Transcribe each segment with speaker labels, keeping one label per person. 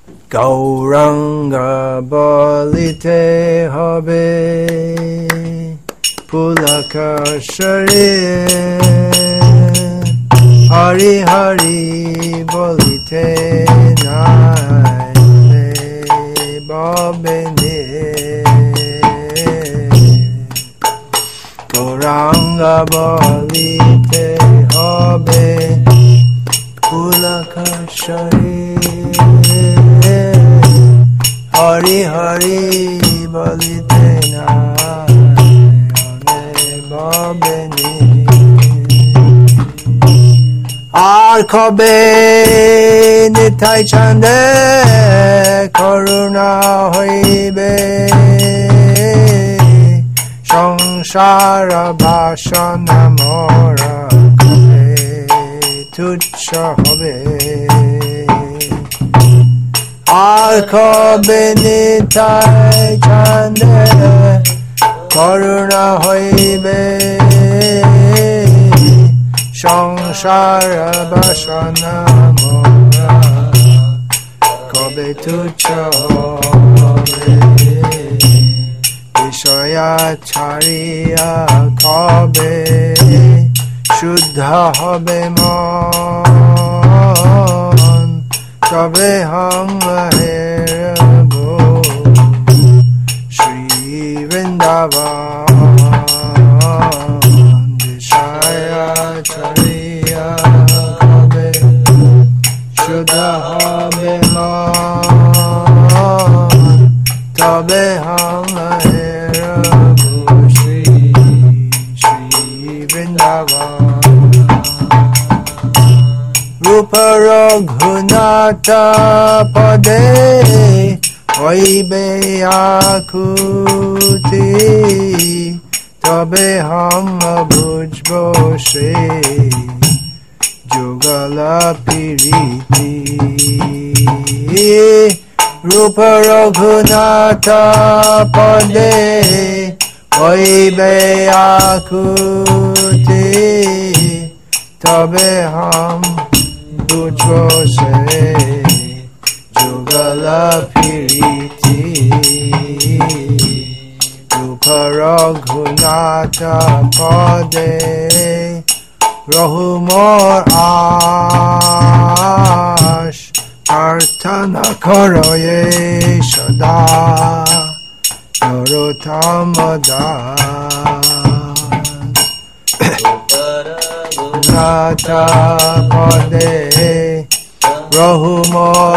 Speaker 1: গৌরাঙ্গা বলিতে হবে পুলকেশ্বরী হরি হরি বলিতে নাই ববেনে গৌরাঙ্গা বলিতে হবে পুলকেশ্বরী হরি হরি বলিতে নাই ববেনে আর কবে নিতাই চন্দে করুণা হইবে সংসার বাসনা মোরা কবে তুচ্ছ হবে আর কবে নিতাই চন্দে করুণা হইবে সংসার বাসনা মোরা কবে তুচ্ছ হবে বিষয়া ছাড়িয়া কবে শুদ্ধ হবে মন তবে হাম হেরব শ্রী বৃন্দাবন বিষয়া ছাড়িয়া কবে শুদ্ধ হবে মন তবে হাম হেরব শ্রী বৃন্দাবন রূপ রঘুনাথ পদে হইবে আকুতি তবে হাম বুঝব সে যুগল প্রীতি রূপ রঘুনাথ পদে হইবে আকুতি তবে হাম বুঝব সে যুগল প্রীতি রূপ রঘুনাথ পদে রহু মোর আশ প্রার্থনা করয়ে সদা নরোত্তম দাস পদে রহু মোর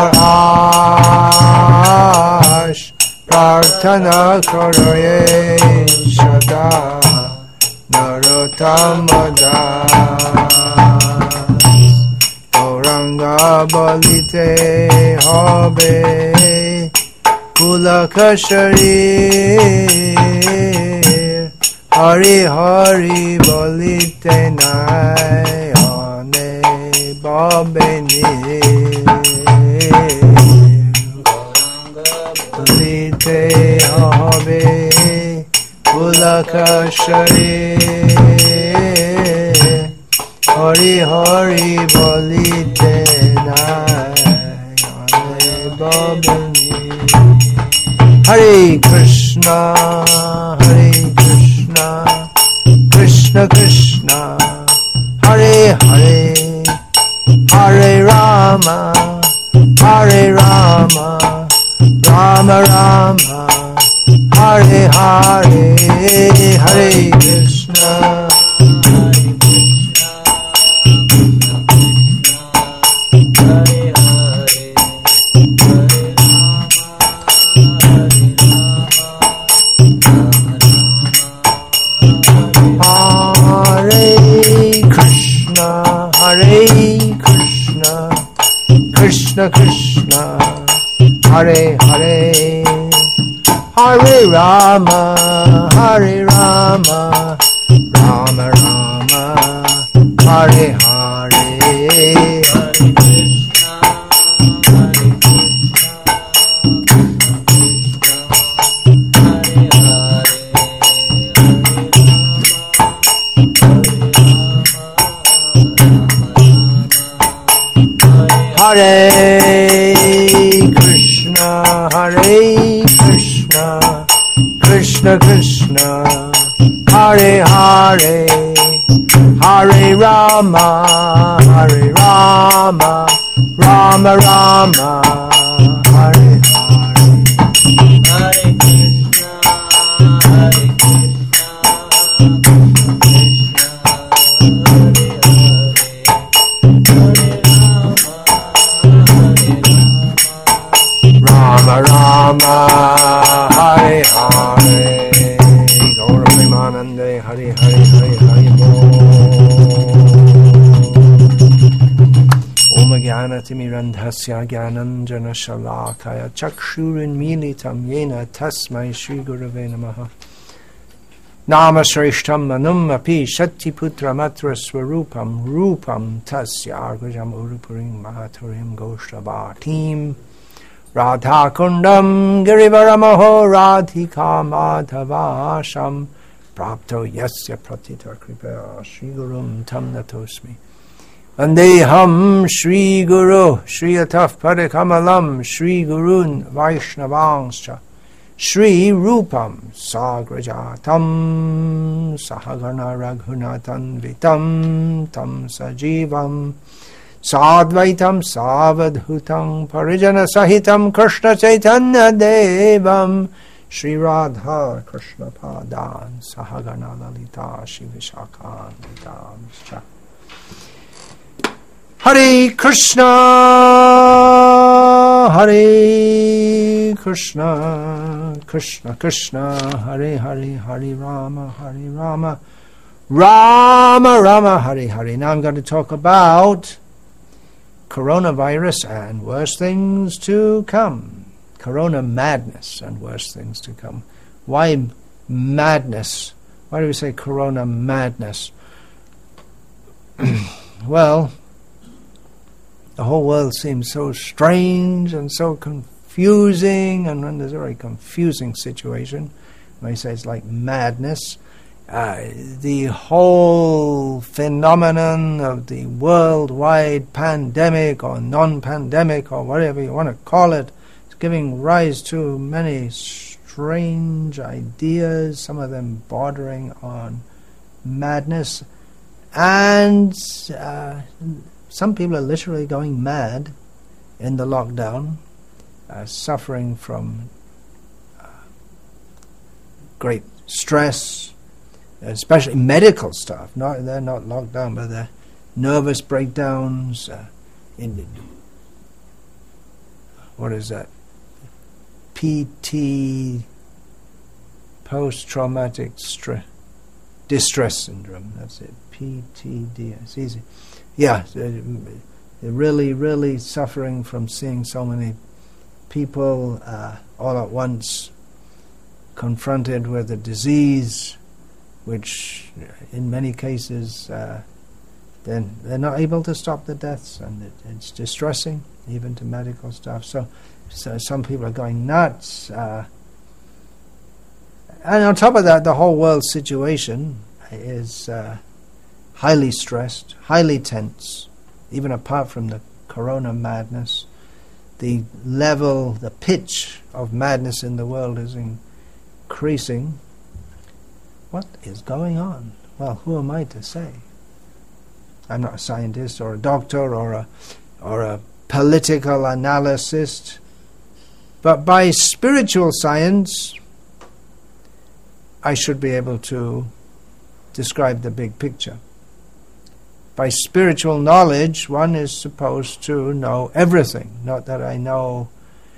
Speaker 1: আশ প্রার্থনা করয়ে সদা নরোত্তম দাস গৌরাঙ্গা বলিতে হবে পুলকেশ্বরী হরি হরি বলিতে নাই অনে ববেনে বলিতে হবে পুলকেশ্বরী হরি হরি বলিতে নাই অনে ববেনে হরে Krishna Krishna Krishna Hare Hare Hare Ram Ram Ram Hare Hare Hare Krishna Krishna Krishna Hare Hare Hare Rama Hare Rama Rama Rama Hare Hare Hare Krishna Krishna Krishna, Hare Hare, Hare Rama, Hare Rama, Rama Rama, Hare Hare.
Speaker 2: Hare Krishna, Hare Krishna, Krishna Krishna, Hare Hare, Hare Rama,
Speaker 1: Rama Hare Hare, Gaura Premanande Hare Hare Hare Hare Bo. Om Jnana Timirandhasya Jnananjana Shalakaya Chakshurinmilitam Yena Tasmai Shri Gurave Namaha. Nama Shrishtam Manum Api Shakti Putra Matra Swarupam Rupam Tasya Agrajam Urupurim Mahaturim Goshtavatim Radha Kundam Girivaramaho Radhika Madhavasham Prapto Yasya Pratita Kripa Shri Gurum Tam Natosmi Vandeham Shri Guru Shri Ataf Padakamalam Shri Gurun Vaishnavangscha Shri Rupam Sagrajatam Sahagana Raghunatan Vitam Tam Sajivam Sadvaitam Savadhutam Parijana Sahitam Krishna Chaitanya Devam Shri Radha Krishna Padan Sahagana Lalita Shri Vishakhan Vitam Hare Krishna Krishna Krishna Hare Hare Hare Rama Rama Rama Hare Hare. Now I'm going to talk about coronavirus and worse things to come. Corona madness and worse things to come. Why madness? Why do we say corona madness? Well, the whole world seems so strange and so confusing, and when there's a very confusing situation, when you say it's like madness, the whole phenomenon of the worldwide pandemic or non-pandemic or whatever you want to call it is giving rise to many strange ideas, some of them bordering on madness, and some people are literally going mad in the lockdown, suffering from great stress, especially medical stuff. They're not locked down, but they're nervous breakdowns. What is that? PT, post-traumatic distress syndrome. That's it. PTD. It's easy. Yeah, they're really, really suffering from seeing so many people all at once confronted with a disease, which in many cases then they're not able to stop the deaths, and it's distressing even to medical staff. So some people are going nuts, and on top of that, the whole world situation is highly stressed, highly tense. Even apart from the corona madness, the level, the pitch of madness in the world is increasing. What is going on? Well, who am I to say? I'm not a scientist or a doctor or a political analyst, but by spiritual science, I should be able to describe the big picture. By spiritual knowledge, one is supposed to know everything. Not that I know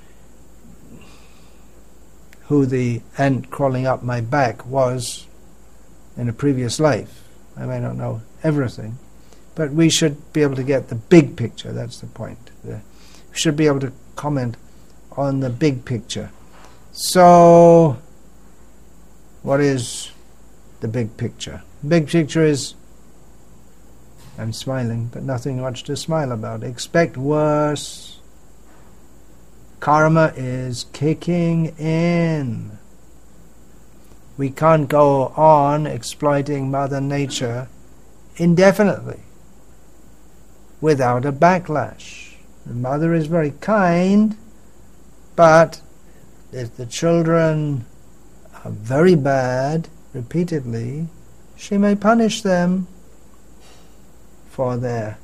Speaker 1: who the ant crawling up my back was in a previous life. I may not know everything, but we should be able to get the big picture. That's the point. We should be able to comment on the big picture. So, what is the big picture? Big picture is, I'm smiling, but nothing much to smile about. Expect worse. Karma is kicking in. We can't go on exploiting Mother Nature indefinitely without a backlash. The Mother is very kind, but if the children are very bad repeatedly, she may punish them for their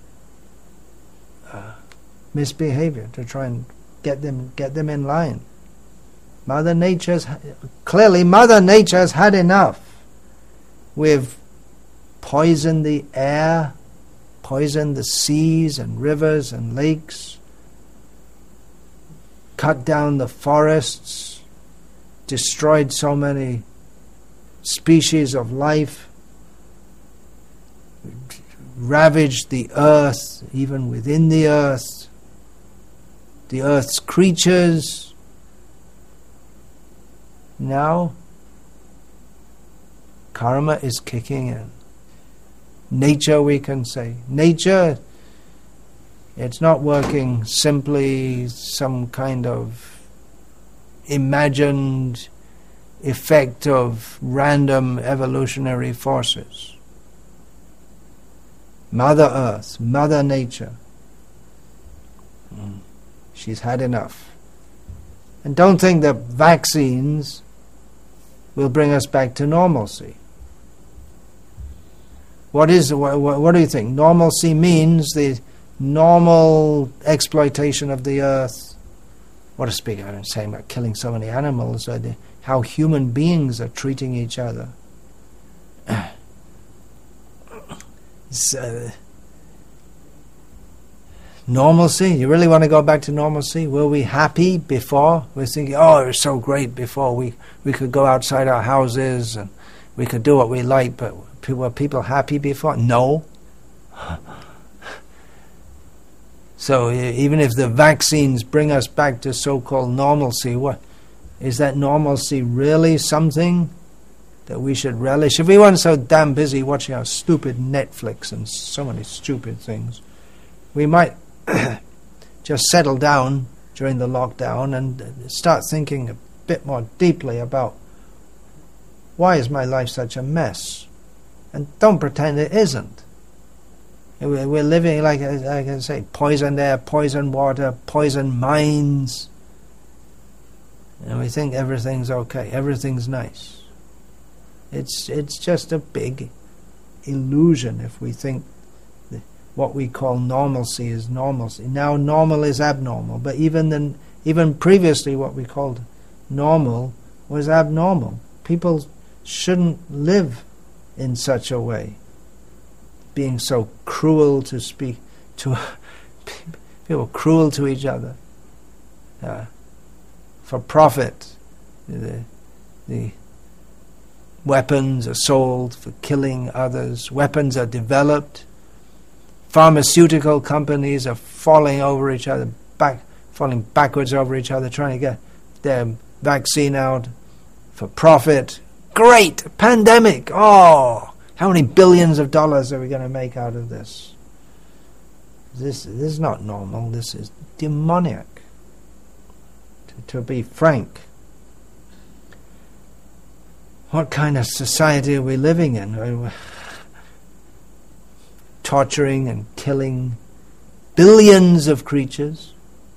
Speaker 1: misbehavior, to try and get them in line. Mother Nature's had enough. We've poisoned the air, poisoned the seas and rivers and lakes, cut down the forests, destroyed so many species of life, ravaged the earth, even within the earth's creatures. Now, karma is kicking in. Nature, we can say. Nature, it's not working simply some kind of imagined effect of random evolutionary forces. Mother Earth, Mother Nature, she's had enough. And don't think that vaccines will bring us back to normalcy. What do you think? Normalcy means the normal exploitation of the earth. What a speaker, I'm saying about killing so many animals, how human beings are treating each other. Normalcy? You really want to go back to normalcy? Were we happy before? We're thinking, oh, it was so great before. We could go outside our houses and we could do what we like, but were people happy before? No. So even if the vaccines bring us back to so-called normalcy, what is that normalcy really something that we should relish? If we weren't so damn busy watching our stupid Netflix and so many stupid things, we might just settle down during the lockdown and start thinking a bit more deeply about why is my life such a mess? And don't pretend it isn't. We're living, like I can say, poisoned air, poisoned water, poisoned minds. And we think everything's okay, everything's nice. It's just a big illusion if we think what we call normalcy is normalcy. Now normal is abnormal, but even previously what we called normal was abnormal. People shouldn't live in such a way, being so cruel to speak to people, cruel to each other for profit. The weapons are sold for killing others. Weapons are developed. Pharmaceutical companies are falling backwards over each other, trying to get their vaccine out for profit. Great! Pandemic! Oh! How many billions of dollars are we going to make out of this? This is not normal. This is demoniac. To be frank. What kind of society are we living in? Torturing and killing billions of creatures.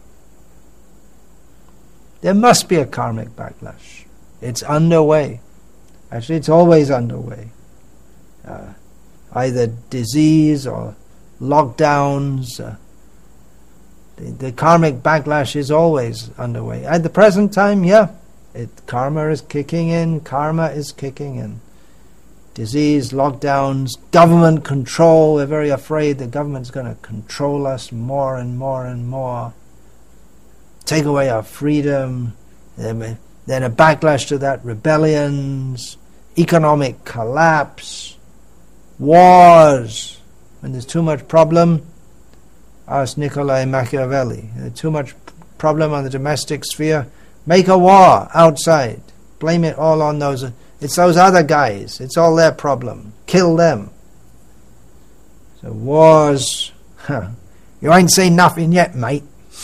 Speaker 1: There must be a karmic backlash. It's underway. Actually, it's always underway. Either disease or lockdowns. The karmic backlash is always underway. At the present time, karma is kicking in. Karma is kicking in. Disease, lockdowns, government control. We're very afraid the government's going to control us more and more and more. Take away our freedom. Then a backlash to that, rebellions, economic collapse, wars. When there's too much problem, ask Niccolo Machiavelli. Too much problem on the domestic sphere, make a war outside. Blame it all on those. It's those other guys. It's all their problem. Kill them. So wars. You ain't seen nothing yet, mate.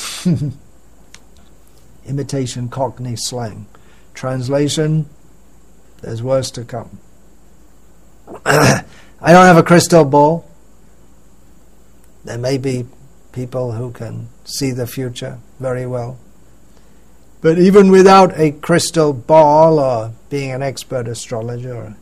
Speaker 1: Imitation Cockney slang. Translation, there's worse to come. I don't have a crystal ball. There may be people who can see the future very well. But even without a crystal ball or being an expert astrologer,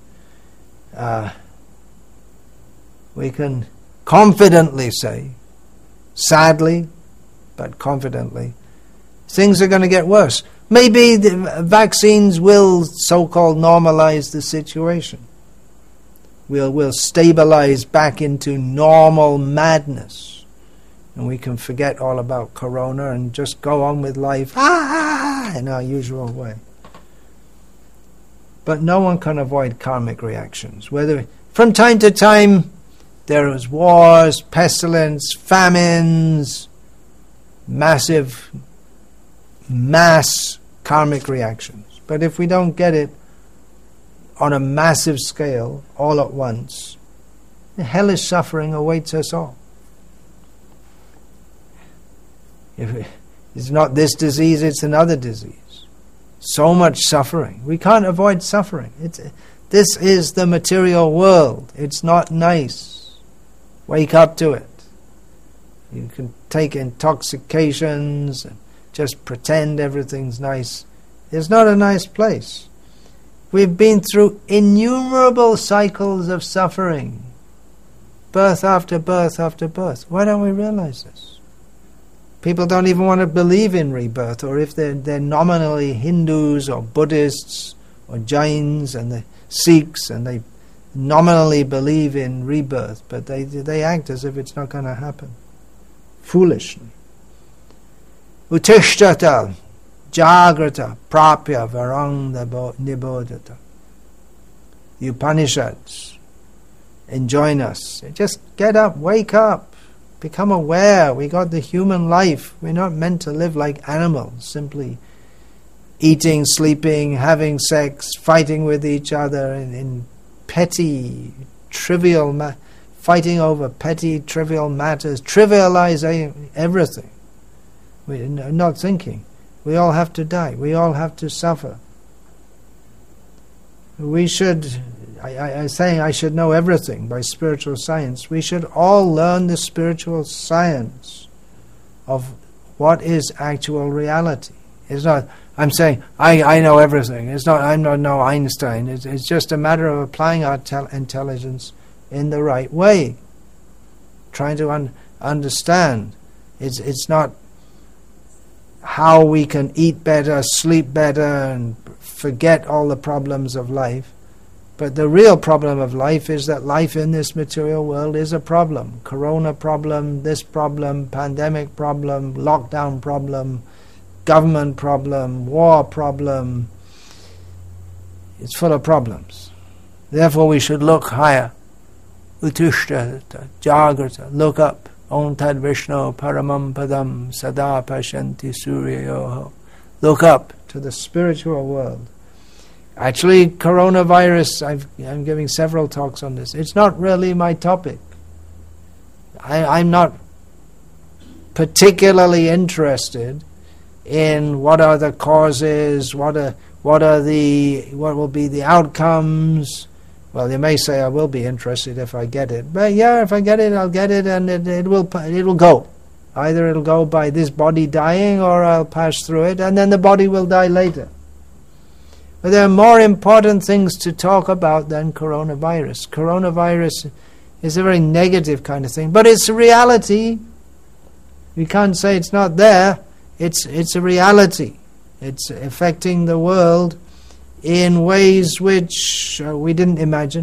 Speaker 1: we can confidently say, sadly, but confidently, things are going to get worse. Maybe the vaccines will so-called normalize the situation. We'll stabilize back into normal madness. And we can forget all about corona and just go on with life in our usual way. But no one can avoid karmic reactions. Whether from time to time there is wars, pestilence, famines, mass karmic reactions. But if we don't get it on a massive scale, all at once, the hellish suffering awaits us all. If it's not this disease, it's another disease. So much suffering. We can't avoid suffering. This is the material world. It's not nice. Wake up to it. You can take intoxications and just pretend everything's nice. It's not a nice place. We've been through innumerable cycles of suffering. Birth after birth after birth. Why don't we realize this? People don't even want to believe in rebirth, or if they're nominally Hindus or Buddhists or Jains and the Sikhs, and they nominally believe in rebirth, but they act as if it's not going to happen. Foolishly. Utishtata Jagrata Prapya Varang Nibodhata. The Upanishads enjoin us. Just get up, wake up, become aware. We got the human life. We're not meant to live like animals, simply eating, sleeping, having sex, fighting with each other in petty, trivial, fighting over petty, trivial matters, trivializing everything. We're not thinking. We all have to die. We all have to suffer. We should, I'm saying I should know everything by spiritual science. We should all learn the spiritual science of what is actual reality. It's not, I'm saying, I know everything. It's not, I'm not no Einstein. It's just a matter of applying our intelligence in the right way. Trying to understand. It's not how we can eat better, sleep better, and forget all the problems of life. But the real problem of life is that life in this material world is a problem. Corona problem, this problem, pandemic problem, lockdown problem, government problem, war problem. It's full of problems. Therefore we should look higher. Utishtata, Jagrata, look up. Om Tad Vishnu Paramam Padam Sada Pashanti Suryayoho. Look up to the spiritual world. Actually, coronavirus, I'm giving several talks on this. It's not really my topic. I'm not particularly interested in what are the causes, what will be the outcomes. Well, you may say I will be interested if I get it. But yeah, if I get it, I'll get it, and it will go. Either it'll go by this body dying, or I'll pass through it, and then the body will die later. But there are more important things to talk about than coronavirus. Coronavirus is a very negative kind of thing, but it's a reality. You can't say it's not there. It's a reality. It's affecting the world in ways which we didn't imagine,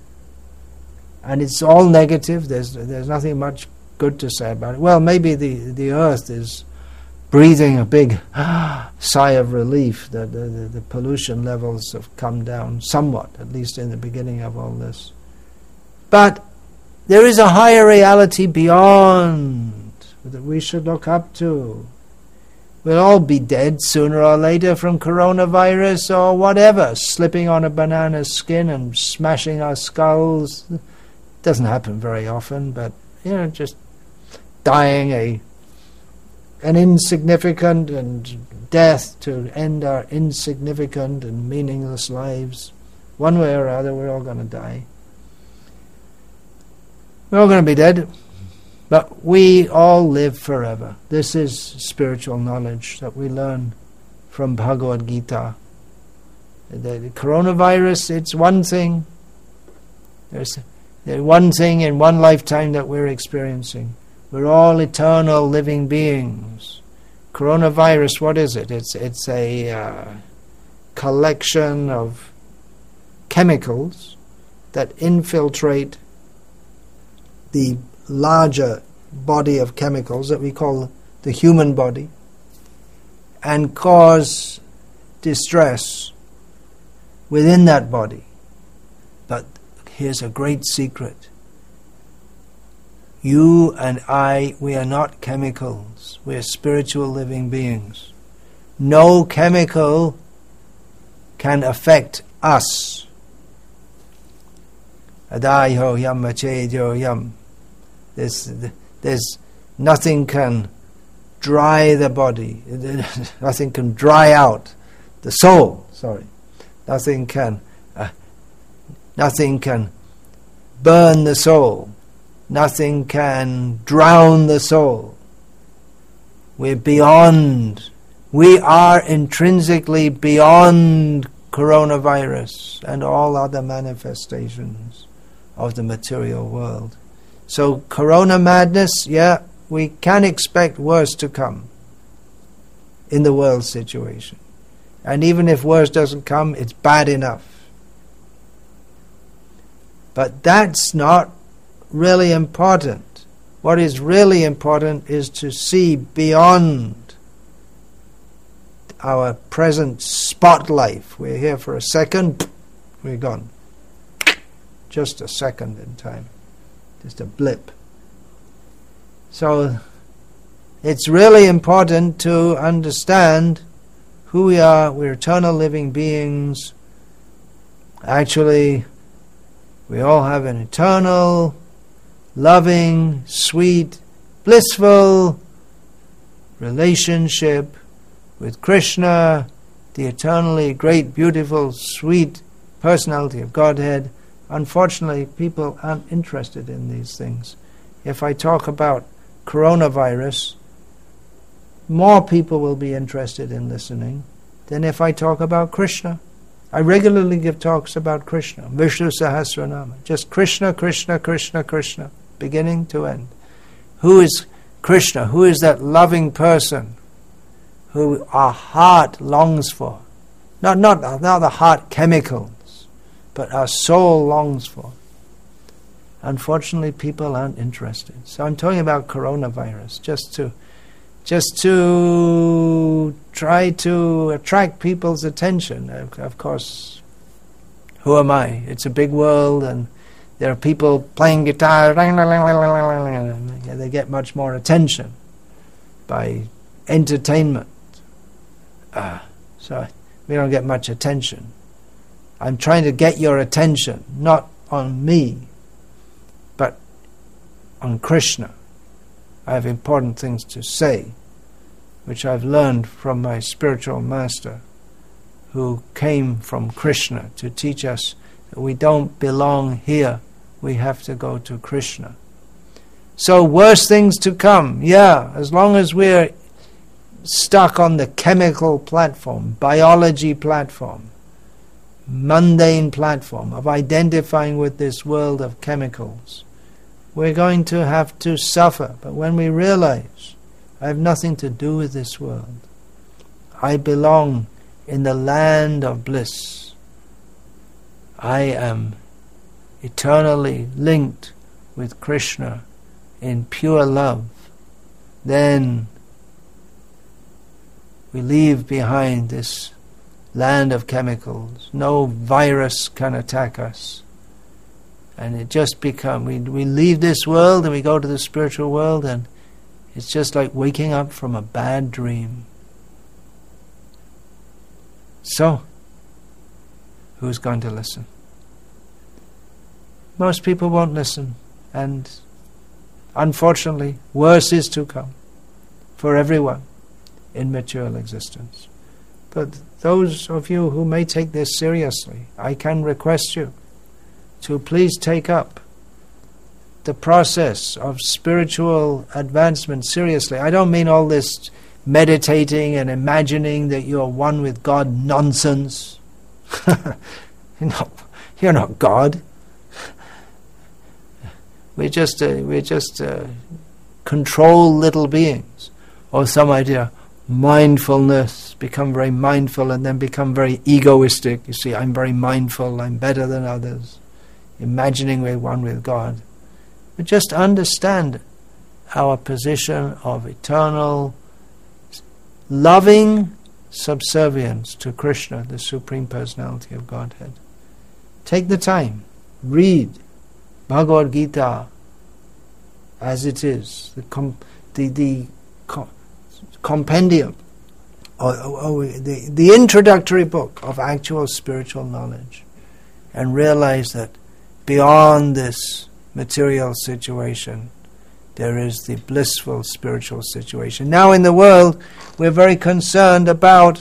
Speaker 1: and it's all negative. There's nothing much good to say about it. Well, maybe the earth is breathing a big sigh of relief that the pollution levels have come down somewhat, at least in the beginning of all this. But there is a higher reality beyond that we should look up to. We'll all be dead sooner or later from coronavirus or whatever, slipping on a banana's skin and smashing our skulls. Doesn't happen very often, but just dying an insignificant and death to end our insignificant and meaningless lives. One way or other, we're all going to die. We're all going to be dead. But we all live forever. This is spiritual knowledge that we learn from Bhagavad Gita. The coronavirus, it's one thing. There's one thing in one lifetime that we're experiencing. We're all eternal living beings. Coronavirus, what is it? It's a collection of chemicals that infiltrate the larger body of chemicals that we call the human body and cause distress within that body. But here's a great secret. You and I, we are not chemicals. We are spiritual living beings. No chemical can affect us. Adayo yam achejo yam. There's nothing can dry the body. Nothing can dry out the soul. Nothing can burn the soul. Nothing can drown the soul. We're beyond. We are intrinsically beyond coronavirus and all other manifestations of the material world. So corona madness, yeah, we can expect worse to come in the world situation. And even if worse doesn't come, it's bad enough. But that's not really important. What is really important is to see beyond our present spot life. We're here for a second, we're gone. Just a second in time. Just a blip. So it's really important to understand who we are. We're eternal living beings. Actually, we all have an eternal, loving, sweet, blissful relationship with Krishna, the eternally great, beautiful, sweet personality of Godhead. Unfortunately, people aren't interested in these things. If I talk about coronavirus, more people will be interested in listening than if I talk about Krishna. I regularly give talks about Krishna, Vishnu Sahasranama, just Krishna, Krishna, Krishna, Krishna, beginning to end. Who is Krishna? Who is that loving person who our heart longs for? Not the heart chemicals, but our soul longs for. Unfortunately, people aren't interested. So I'm talking about coronavirus, just to try to attract people's attention. Of course, who am I? It's a big world, and there are people playing guitar. They get much more attention by entertainment. So we don't get much attention. I'm trying to get your attention, not on me, but on Krishna. I have important things to say, which I've learned from my spiritual master, who came from Krishna to teach us that we don't belong here. We have to go to Krishna. So worse things to come, yeah, as long as we're stuck on the chemical platform, biology platform, mundane platform of identifying with this world of chemicals, we're going to have to suffer. But when we realize, I have nothing to do with this world, I belong in the land of bliss, I am eternally linked with Krishna in pure love, then we leave behind this land of chemicals. No virus can attack us. And it just becomes, we leave this world and we go to the spiritual world, and it's just like waking up from a bad dream. So, who's going to listen? Most people won't listen, and unfortunately, worse is to come for everyone in material existence. But those of you who may take this seriously, I can request you to please take up the process of spiritual advancement seriously. I don't mean all this meditating and imagining that you're one with God nonsense. You're not God. We're just control little beings. Or some idea, mindfulness, become very mindful and then become very egoistic. You see, I'm very mindful, I'm better than others. Imagining we're one with God. But just understand our position of eternal, loving subservience to Krishna, the Supreme Personality of Godhead. Take the time, read Bhagavad Gita as it is, the compendium, or the introductory book of actual spiritual knowledge, and realize that beyond this material situation, there is the blissful spiritual situation. Now in the world, we're very concerned about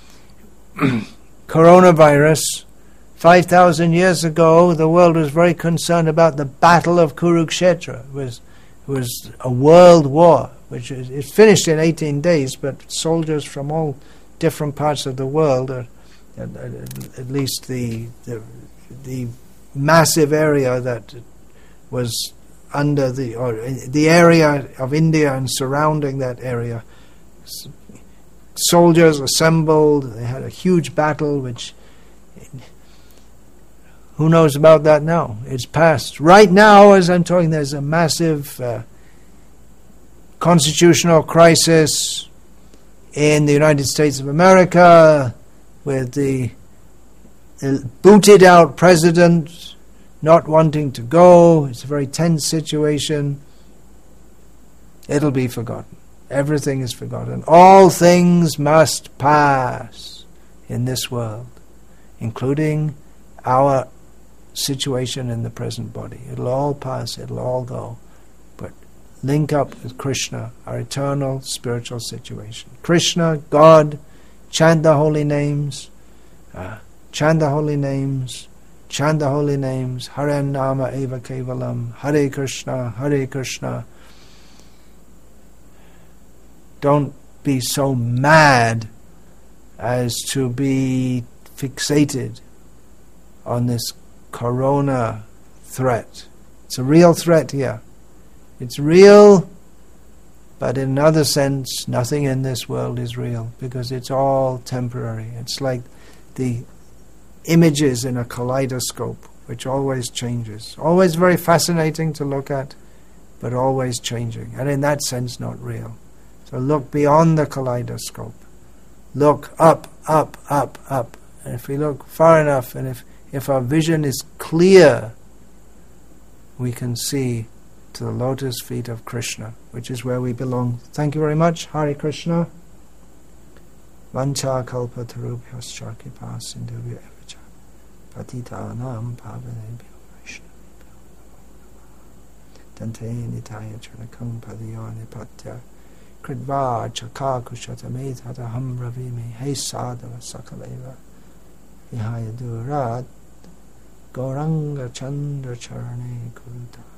Speaker 1: coronavirus. 5,000 years ago, the world was very concerned about the Battle of Kurukshetra. It was a world war, which it finished in 18 days, but soldiers from all different parts of the world, at least the massive area that was under the area of India and surrounding that area, soldiers assembled. They had a huge battle, which who knows about that now? It's past. Right now, as I'm talking, there's a massive constitutional crisis in the United States of America, with the booted out president not wanting to go. It's a very tense situation. It'll be forgotten. Everything is forgotten. All things must pass in this world, including our situation in the present body. It'll all pass, it'll all go. But link up with Krishna, our eternal spiritual situation. Krishna, God, chant the holy names, chant the holy names, chant the holy names. Hare Nama Eva Kevalam, Hare Krishna, Hare Krishna. Don't be so mad as to be fixated on this corona threat. It's a real threat here. It's real, but in another sense, nothing in this world is real, because it's all temporary. It's like the images in a kaleidoscope, which always changes. Always very fascinating to look at, but always changing. And in that sense, not real. So look beyond the kaleidoscope. Look up, up, up, up. And if we look far enough, and if our vision is clear, we can see to the lotus feet of Krishna, which is where we belong. Thank you very much. Hare Krishna. Vancha kalpa tarubhyascha kripa sindhubhya evacha patitanam pavanebhyo vaishnavebhyo dante nitaya chanakam padiyo nipatya kridva chakakushatame tataham ravimi he sadhava sakaleva vihaya durat Gauranga Chandra Charane Kuruta